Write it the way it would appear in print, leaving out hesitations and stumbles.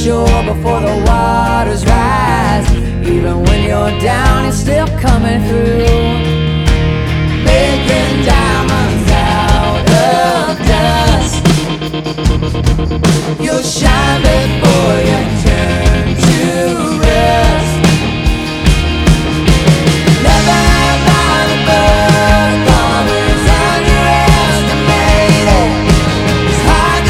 shore before the waters rise. Even when you're down, you're still coming through.